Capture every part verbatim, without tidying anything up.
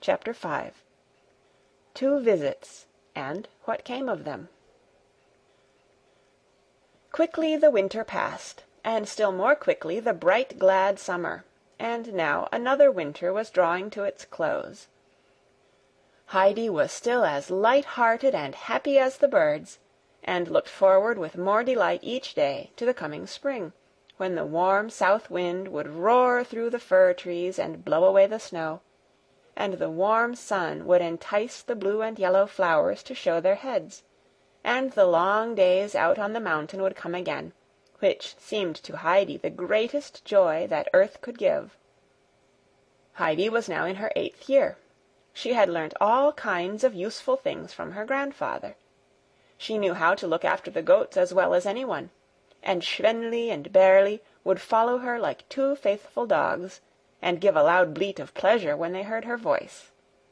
Chapter five. Two Visits, and What Came of Them. Quickly the winter passed, and still more quickly the bright glad summer, and now another winter was drawing to its close. Heidi was still as light-hearted and happy as the birds, and looked forward with more delight each day to the coming spring, when the warm south wind would roar through the fir-trees and blow away the snow, and the warm sun would entice the blue and yellow flowers to show their heads, and the long days out on the mountain would come again, which seemed to Heidi the greatest joy that earth could give. Heidi was now in her eighth year. She had learnt all kinds of useful things from her grandfather. She knew how to look after the goats as well as anyone, and Schwenli and Berli would follow her like two faithful dogs, and give a loud bleat of pleasure when they heard her voice.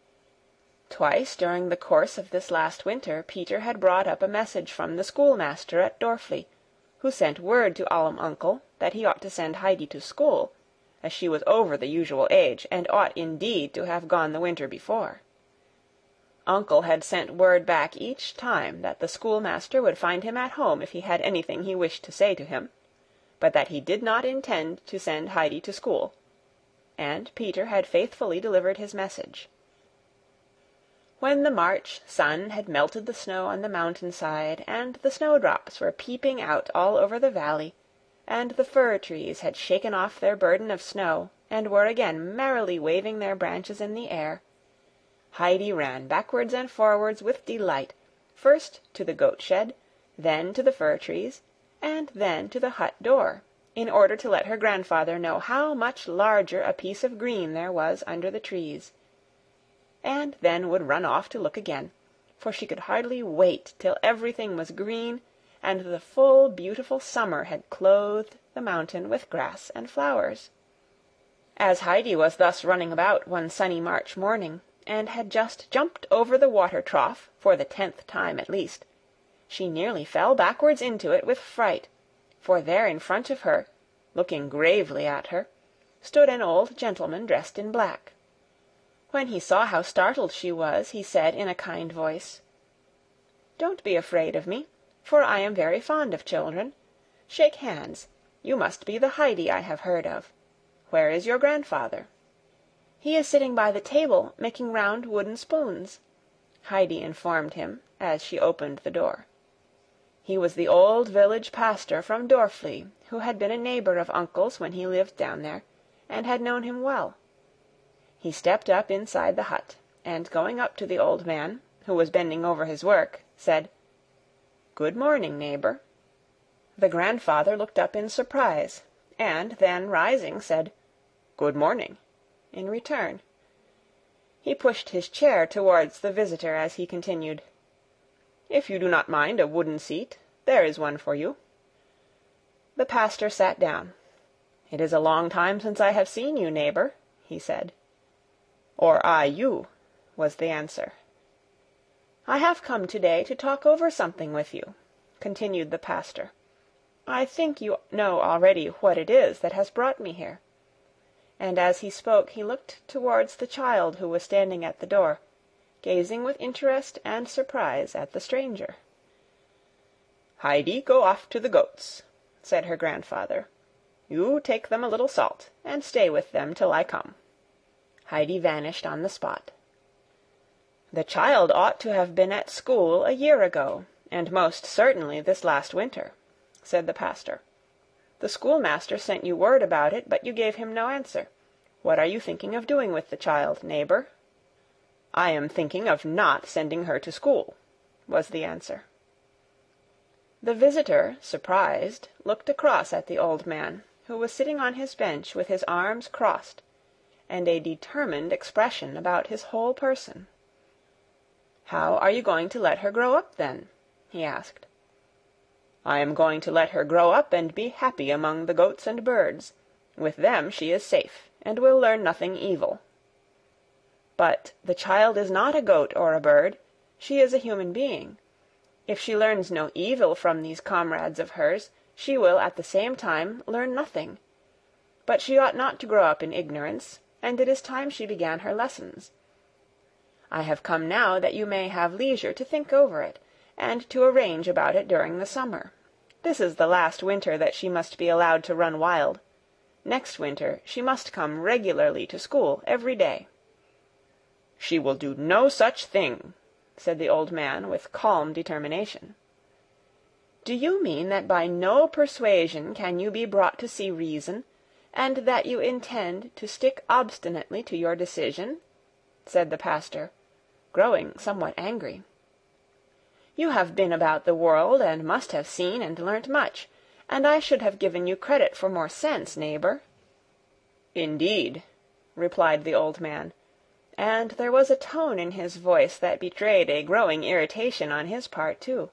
Twice during the course of this last winter Peter had brought up a message from the schoolmaster at Dorfli, who sent word to Alum Uncle that he ought to send Heidi to school, as she was over the usual age, and ought indeed to have gone the winter before. Uncle had sent word back each time that the schoolmaster would find him at home if he had anything he wished to say to him, but that he did not intend to send Heidi to school, and Peter had faithfully delivered his message. When the March sun had melted the snow on the mountain-side, and the snowdrops were peeping out all over the valley, and the fir-trees had shaken off their burden of snow, and were again merrily waving their branches in the air, Heidi ran backwards and forwards with delight, first to the goat-shed, then to the fir-trees, and then to the hut door, in order to let her grandfather know how much larger a piece of green there was under the trees, and then would run off to look again, for she could hardly wait till everything was green, and the full beautiful summer had clothed the mountain with grass and flowers. As Heidi was thus running about one sunny March morning, and had just jumped over the water trough for the tenth time at least, she nearly fell backwards into it with fright, for there in front of her, looking gravely at her, stood an old gentleman dressed in black. When he saw how startled she was, he said in a kind voice, "Don't be afraid of me, for I am very fond of children. Shake hands. You must be the Heidi I have heard of. Where is your grandfather?" "He is sitting by the table, making round wooden spoons," Heidi informed him, as she opened the door. He was the old village pastor from Dorfli, who had been a neighbor of Uncle's when he lived down there, and had known him well. He stepped up inside the hut, and going up to the old man, who was bending over his work, said, "Good morning, neighbor." The grandfather looked up in surprise, and then rising said, "Good morning," in return. He pushed his chair towards the visitor as he continued, "If you do not mind a wooden seat, there is one for you." The pastor sat down. "It is a long time since I have seen you, neighbor," he said. "Or I you," was the answer. "I have come today to talk over something with you," continued the pastor. "I think you know already what it is that has brought me here." And as he spoke he looked towards the child who was standing at the door, gazing with interest and surprise at the stranger. "Heidi, go off to the goats," said her grandfather. "You take them a little salt, and stay with them till I come." Heidi vanished on the spot. "The child ought to have been at school a year ago, and most certainly this last winter," said the pastor. "The schoolmaster sent you word about it, but you gave him no answer. What are you thinking of doing with the child, neighbor?" "I am thinking of not sending her to school," was the answer. The visitor, surprised, looked across at the old man, who was sitting on his bench with his arms crossed, and a determined expression about his whole person. "How are you going to let her grow up, then?" he asked. "I am going to let her grow up and be happy among the goats and birds. With them she is safe, and will learn nothing evil." "But the child is not a goat or a bird. She is a human being. If she learns no evil from these comrades of hers, she will at the same time learn nothing. But she ought not to grow up in ignorance, and it is time she began her lessons. I have come now that you may have leisure to think over it, and to arrange about it during the summer. This is the last winter that she must be allowed to run wild. Next winter she must come regularly to school every day." "She will do no such thing," said the old man with calm determination. "Do you mean that by no persuasion can you be brought to see reason, and that you intend to stick obstinately to your decision?" said the pastor, growing somewhat angry. "You have been about the world, and must have seen and learnt much, and I should have given you credit for more sense, neighbour." "Indeed," replied the old man, and there was a tone in his voice that betrayed a growing irritation on his part too.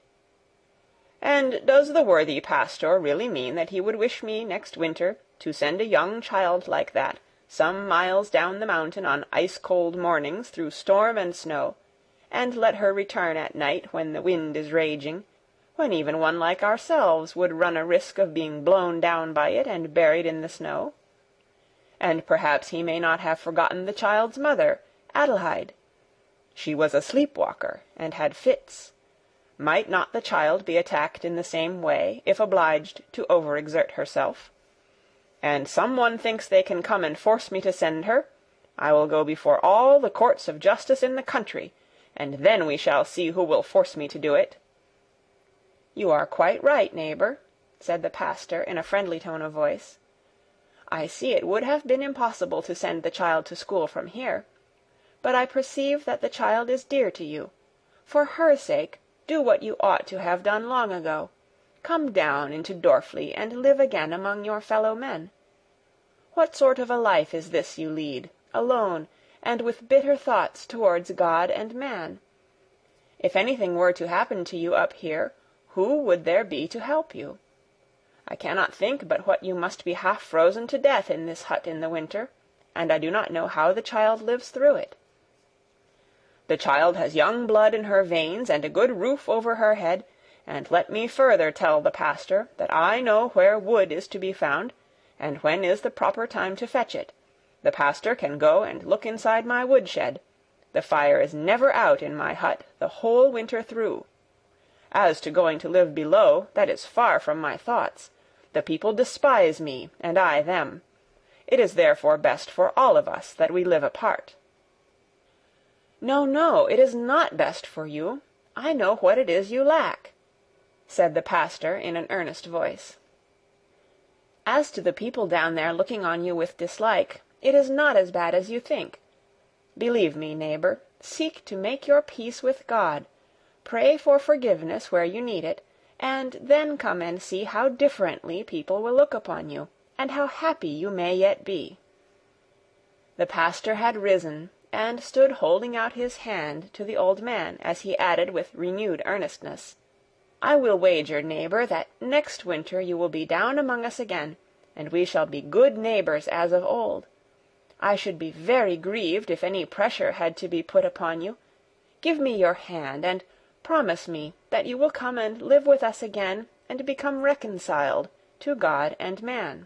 "And does the worthy pastor really mean that he would wish me next winter to send a young child like that some miles down the mountain on ice-cold mornings through storm and snow, and let her return at night when the wind is raging, when even one like ourselves would run a risk of being blown down by it and buried in the snow? And perhaps he may not have forgotten the child's mother, Adelheid. She was a sleep-walker, and had fits. Might not the child be attacked in the same way, if obliged to over-exert herself? And some one thinks they can come and force me to send her? I will go before all the courts of justice in the country, and then we shall see who will force me to do it." "You are quite right, neighbour," said the pastor in a friendly tone of voice. "I see it would have been impossible to send the child to school from here, but I perceive that the child is dear to you. For her sake, do what you ought to have done long ago. Come down into Dorfli and live again among your fellow-men. What sort of a life is this you lead, alone, and with bitter thoughts towards God and man? If anything were to happen to you up here, who would there be to help you? I cannot think but what you must be half frozen to death in this hut in the winter, and I do not know how the child lives through it." "The child has young blood in her veins and a good roof over her head, and let me further tell the pastor that I know where wood is to be found, and when is the proper time to fetch it. The pastor can go and look inside my woodshed. The fire is never out in my hut the whole winter through. As to going to live below, that is far from my thoughts. The people despise me, and I them. It is therefore best for all of us that we live apart." "No, no, it is not best for you. I know what it is you lack," said the pastor in an earnest voice. "As to the people down there looking on you with dislike, it is not as bad as you think. Believe me, neighbour, seek to make your peace with God, pray for forgiveness where you need it, and then come and see how differently people will look upon you, and how happy you may yet be." The pastor had risen, and stood holding out his hand to the old man, as he added with renewed earnestness, "I will wager, neighbour, that next winter you will be down among us again, and we shall be good neighbours as of old. I should be very grieved if any pressure had to be put upon you. Give me your hand, and promise me that you will come and live with us again, and become reconciled to God and man."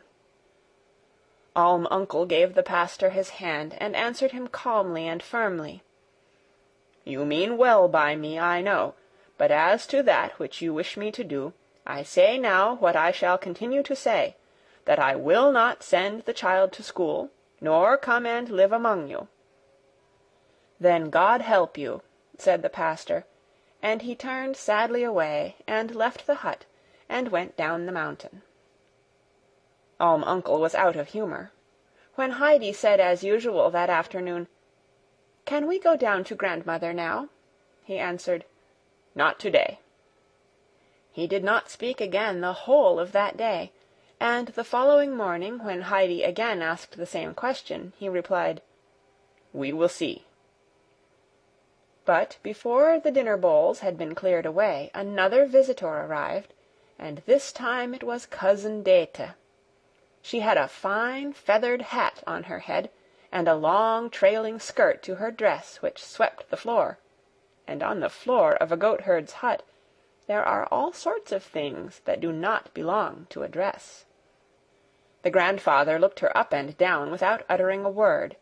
Alm Uncle gave the pastor his hand, and answered him calmly and firmly. "You mean well by me, I know, but as to that which you wish me to do, I say now what I shall continue to say, that I will not send the child to school, nor come and live among you." "Then God help you," said the pastor, and he turned sadly away, and left the hut, and went down the mountain. Alm Uncle was out of humour. When Heidi said as usual that afternoon, "Can we go down to grandmother now?" he answered, "Not to-day." He did not speak again the whole of that day, and the following morning, when Heidi again asked the same question, he replied, "We will see." But before the dinner bowls had been cleared away, another visitor arrived, and this time it was Cousin Dete. She had a fine feathered hat on her head, and a long trailing skirt to her dress which swept the floor, and on the floor of a goatherd's hut there are all sorts of things that do not belong to a dress. The grandfather looked her up and down without uttering a word,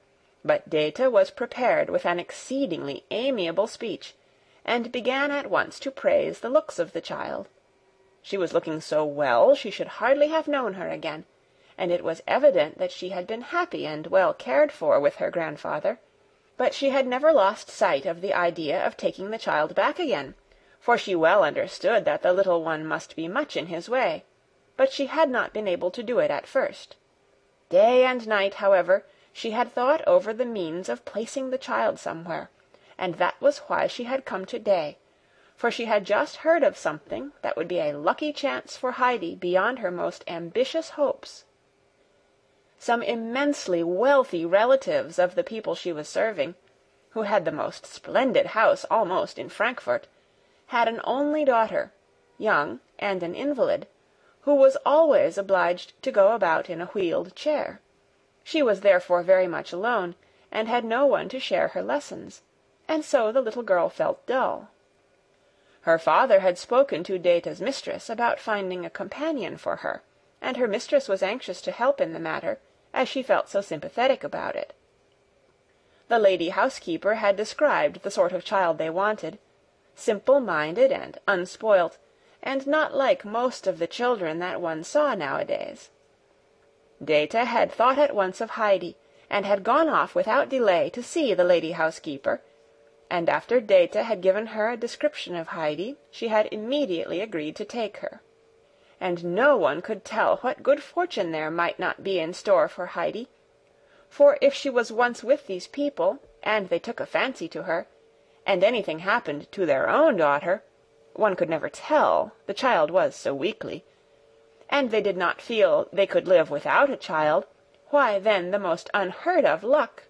But Dete was prepared with an exceedingly amiable speech, and began at once to praise the looks of the child. She was looking so well she should hardly have known her again, and it was evident that she had been happy and well cared for with her grandfather, but she had never lost sight of the idea of taking the child back again, for she well understood that the little one must be much in his way, but she had not been able to do it at first. Day and night, however, she had thought over the means of placing the child somewhere, and that was why she had come to-day, for she had just heard of something that would be a lucky chance for Heidi beyond her most ambitious hopes. Some immensely wealthy relatives of the people she was serving, who had the most splendid house almost in Frankfort, had an only daughter, young and an invalid, who was always obliged to go about in a wheeled chair. She was therefore very much alone, and had no one to share her lessons, and so the little girl felt dull. Her father had spoken to Dete's mistress about finding a companion for her, and her mistress was anxious to help in the matter, as she felt so sympathetic about it. The lady housekeeper had described the sort of child they wanted, simple-minded and unspoilt, and not like most of the children that one saw nowadays. Dete had thought at once of Heidi, and had gone off without delay to see the lady housekeeper, and after Dete had given her a description of Heidi, she had immediately agreed to take her. And no one could tell what good fortune there might not be in store for Heidi, for if she was once with these people, and they took a fancy to her, and anything happened to their own daughter, one could never tell, the child was so weakly, and they did not feel they could live without a child, why then the most unheard-of luck.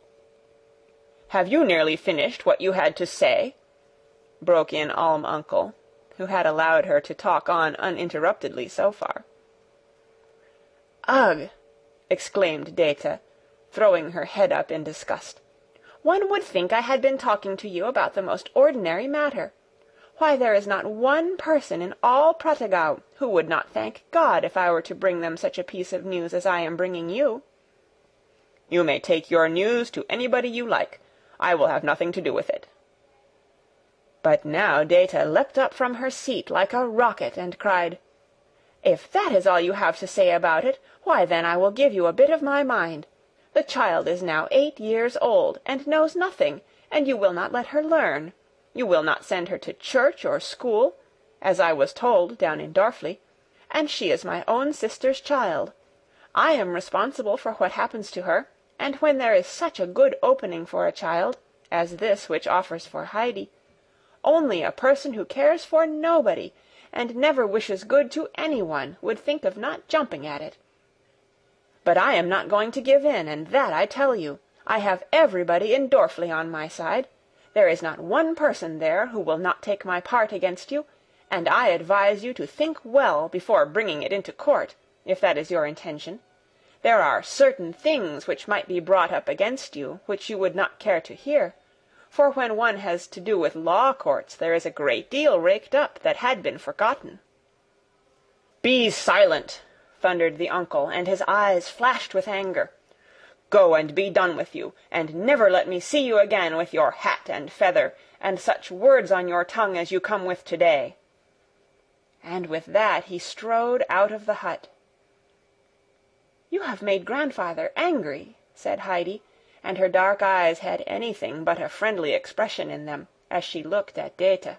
"Have you nearly finished what you had to say?" broke in Alm Uncle, who had allowed her to talk on uninterruptedly so far. "Ugh!" exclaimed Dete, throwing her head up in disgust. "One would think I had been talking to you about the most ordinary matter. Why, there is not one person in all Prattigau who would not thank God if I were to bring them such a piece of news as I am bringing you." "You may take your news to anybody you like. I will have nothing to do with it." But now Dete leapt up from her seat like a rocket, and cried, "If that is all you have to say about it, why then I will give you a bit of my mind. The child is now eight years old, and knows nothing, and you will not let her learn. You will not send her to church or school, as I was told down in Dorfli, and she is my own sister's child. I am responsible for what happens to her, and when there is such a good opening for a child, as this which offers for Heidi, only a person who cares for nobody, and never wishes good to anyone, would think of not jumping at it. But I am not going to give in, and that I tell you. I have everybody in Dorfli on my side. There is not one person there who will not take my part against you, and I advise you to think well before bringing it into court, if that is your intention. There are certain things which might be brought up against you, which you would not care to hear, for when one has to do with law courts there is a great deal raked up that had been forgotten." "Be silent!" thundered the uncle, and his eyes flashed with anger. "Go and be done with you, and never let me see you again with your hat and feather, and such words on your tongue as you come with to-day." And with that he strode out of the hut. "You have made grandfather angry," said Heidi, and her dark eyes had anything but a friendly expression in them, as she looked at Dete.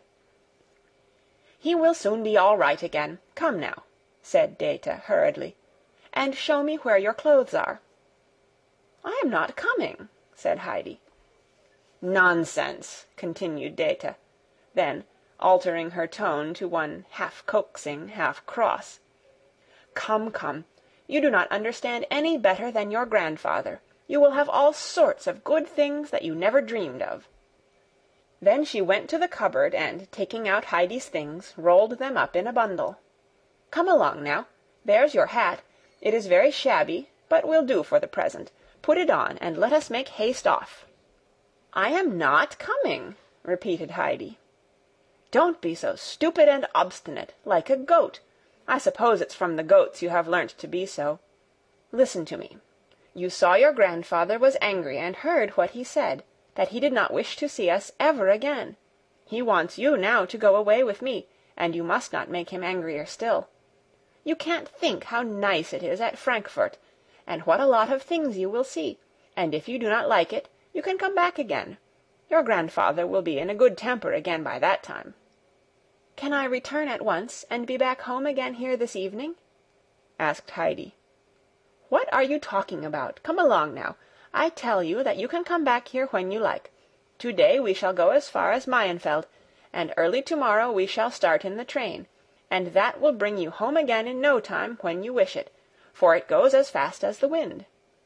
"He will soon be all right again. Come now," said Dete hurriedly, "and show me where your clothes are." "I am not coming," said Heidi. "Nonsense," continued Dete; then, altering her tone to one half coaxing, half cross, "Come, come, you do not understand any better than your grandfather. You will have all sorts of good things that you never dreamed of." Then she went to the cupboard, and taking out Heidi's things, rolled them up in a bundle. "Come along now. There's your hat. It is very shabby, but will do for the present. Put it on, and let us make haste off." "I am not coming," repeated Heidi. "Don't be so stupid and obstinate, like a goat. I suppose it's from the goats you have learnt to be so. Listen to me. You saw your grandfather was angry, and heard what he said, that he did not wish to see us ever again. He wants you now to go away with me, and you must not make him angrier still. You can't think how nice it is at Frankfort, and what a lot of things you will see, and if you do not like it, you can come back again. Your grandfather will be in a good temper again by that time." "Can I return at once, and be back home again here this evening?" asked Heidi. "What are you talking about? Come along now. I tell you that you can come back here when you like. To-day we shall go as far as Mayenfeld, and early tomorrow we shall start in the train, and that will bring you home again in no time when you wish it, for it goes as fast as the wind."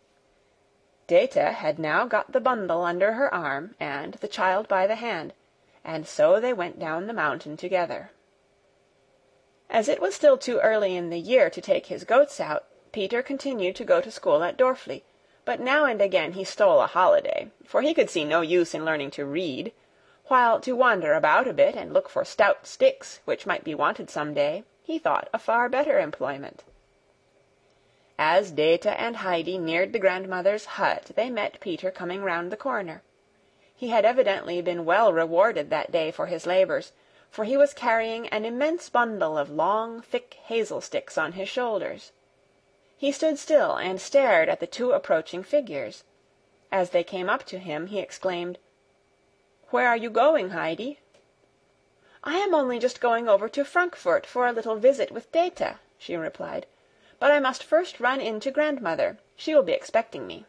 Dete had now got the bundle under her arm and the child by the hand, and so they went down the mountain together. As it was still too early in the year to take his goats out, Peter continued to go to school at Dorfli, but now and again he stole a holiday, for he could see no use in learning to read, while to wander about a bit and look for stout sticks which might be wanted some day, he thought a far better employment. As Dete and Heidi neared the grandmother's hut, they met Peter coming round the corner. He had evidently been well rewarded that day for his labors, for he was carrying an immense bundle of long, thick hazel sticks on his shoulders. He stood still and stared at the two approaching figures. As they came up to him, he exclaimed, "Where are you going, Heidi?" "I am only just going over to Frankfort for a little visit with Dete," she replied. "But I must first run in to grandmother. She will be expecting me."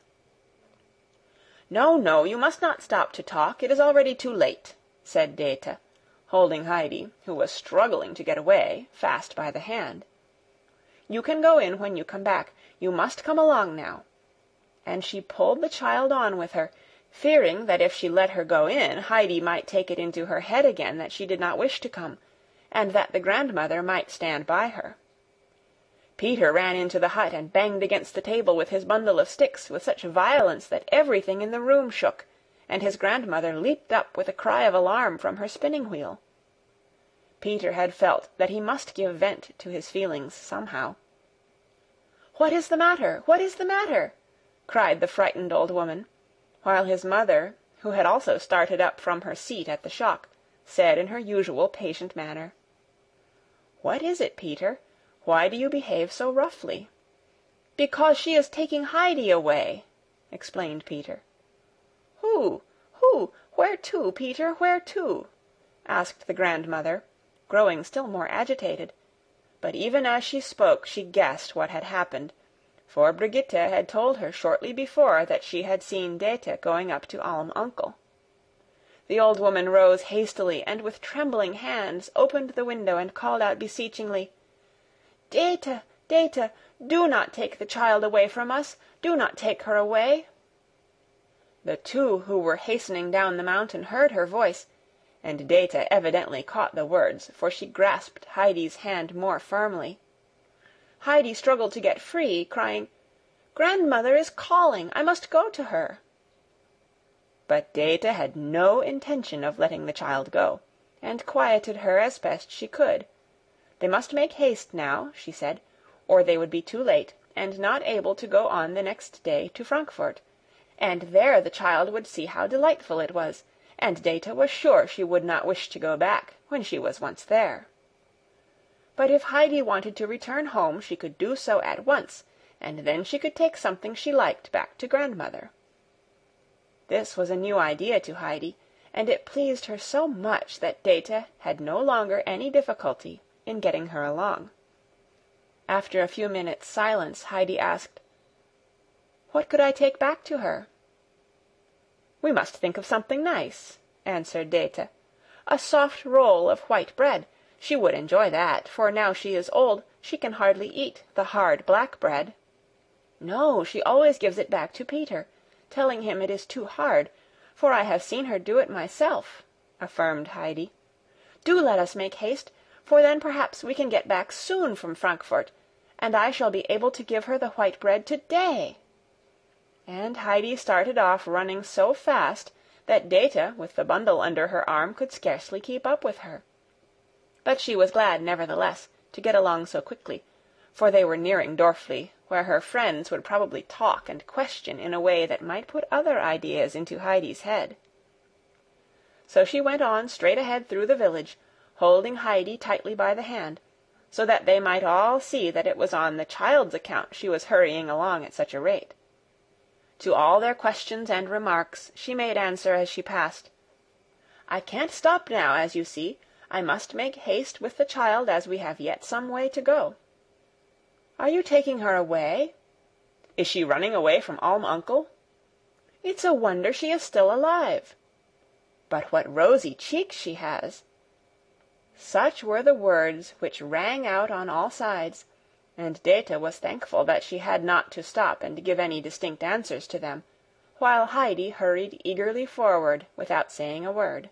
"No, no, you must not stop to talk. It is already too late," said Dete, holding Heidi, who was struggling to get away, fast by the hand. "You can go in when you come back. You must come along now." And she pulled the child on with her, fearing that if she let her go in, Heidi might take it into her head again that she did not wish to come, and that the grandmother might stand by her. Peter ran into the hut and banged against the table with his bundle of sticks with such violence that everything in the room shook, and his grandmother leaped up with a cry of alarm from her spinning-wheel. Peter had felt that he must give vent to his feelings somehow. "What is the matter? What is the matter?" cried the frightened old woman, while his mother, who had also started up from her seat at the shock, said in her usual patient manner, "What is it, Peter? Why do you behave so roughly?" "Because she is taking Heidi away," explained Peter. "Who? Who? Where to, Peter? Where to?" asked the grandmother, growing still more agitated. But even as she spoke she guessed what had happened, for Brigitte had told her shortly before that she had seen Dete going up to Alm Uncle. The old woman rose hastily and with trembling hands opened the window and called out beseechingly, "Dete, Dete, do not take the child away from us. Do not take her away." The two who were hastening down the mountain heard her voice, and Dete evidently caught the words, for she grasped Heidi's hand more firmly. Heidi struggled to get free, crying, "Grandmother is calling. I must go to her." But Dete had no intention of letting the child go, and quieted her as best she could. They must make haste now, she said, or they would be too late, and not able to go on the next day to Frankfort, and there the child would see how delightful it was, and Dete was sure she would not wish to go back when she was once there. But if Heidi wanted to return home, she could do so at once, and then she could take something she liked back to grandmother. This was a new idea to Heidi, and it pleased her so much that Dete had no longer any difficulty in getting her along. After a few minutes' silence, Heidi asked, "What could I take back to her?" "We must think of something nice," answered Dete. "A soft roll of white bread. She would enjoy that, for now she is old, she can hardly eat the hard black bread." "No, she always gives it back to Peter, telling him it is too hard, for I have seen her do it myself," affirmed Heidi. "Do let us make haste, for then perhaps we can get back soon from Frankfort, and I shall be able to give her the white bread to-day." And Heidi started off running so fast that Dete, with the bundle under her arm, could scarcely keep up with her. But she was glad, nevertheless, to get along so quickly, for they were nearing Dorfli, where her friends would probably talk and question in a way that might put other ideas into Heidi's head. So she went on straight ahead through the village, holding Heidi tightly by the hand, so that they might all see that it was on the child's account she was hurrying along at such a rate. To all their questions and remarks she made answer as she passed, "I can't stop now, as you see. I must make haste with the child, as we have yet some way to go." "Are you taking her away?" "Is she running away from Alm Uncle?" "It's a wonder she is still alive." "But what rosy cheeks she has!" Such were the words which rang out on all sides, and Dete was thankful that she had not to stop and give any distinct answers to them, while Heidi hurried eagerly forward without saying a word.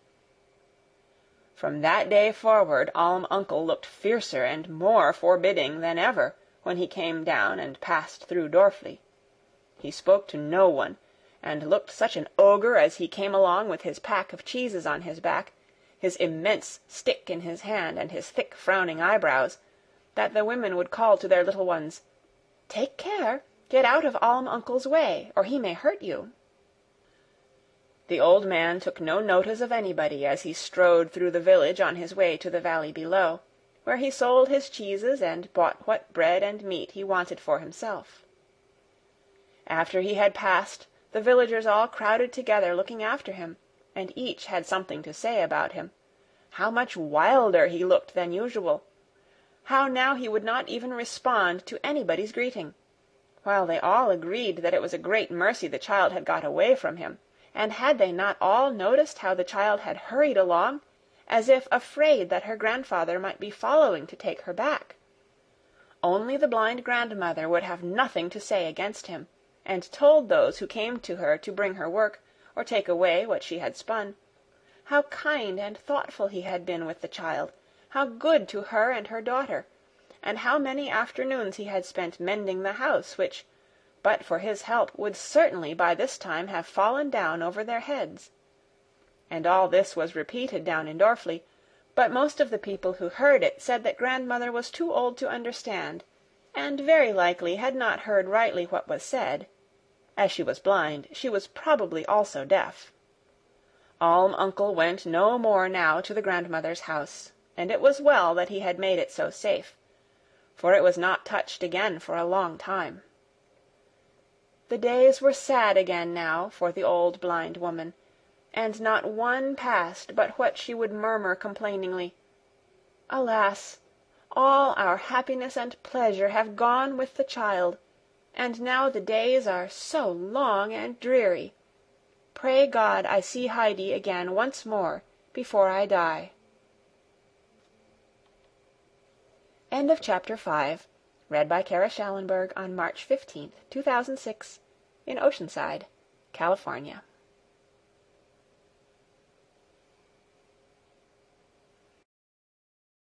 From that day forward Alm Uncle looked fiercer and more forbidding than ever when he came down and passed through Dorfli. He spoke to no one, and looked such an ogre as he came along with his pack of cheeses on his back, his immense stick in his hand, and his thick frowning eyebrows, that the women would call to their little ones, "Take care! Get out of Alm Uncle's way, or he may hurt you." The old man took no notice of anybody as he strode through the village on his way to the valley below, where he sold his cheeses and bought what bread and meat he wanted for himself. After he had passed, the villagers all crowded together looking after him, and each had something to say about him, how much wilder he looked than usual, how now he would not even respond to anybody's greeting, while they all agreed that it was a great mercy the child had got away from him, and had they not all noticed how the child had hurried along, as if afraid that her grandfather might be following to take her back? Only the blind grandmother would have nothing to say against him, and told those who came to her to bring her work, or take away what she had spun, how kind and thoughtful he had been with the child, how good to her and her daughter, and how many afternoons he had spent mending the house, which, but for his help, would certainly by this time have fallen down over their heads. And all this was repeated down in Dorfli, but most of the people who heard it said that grandmother was too old to understand, and very likely had not heard rightly what was said. As she was blind, she was probably also deaf. Alm Uncle went no more now to the grandmother's house, and it was well that he had made it so safe, for it was not touched again for a long time. The days were sad again now for the old blind woman, and not one passed but what she would murmur complainingly, "Alas! all our happiness and pleasure have gone with the child, and now the days are so long and dreary. Pray God I see Heidi again once more before I die." End of Chapter five. Read by Kara Schallenberg on March fifteenth, two thousand six, in Oceanside, California.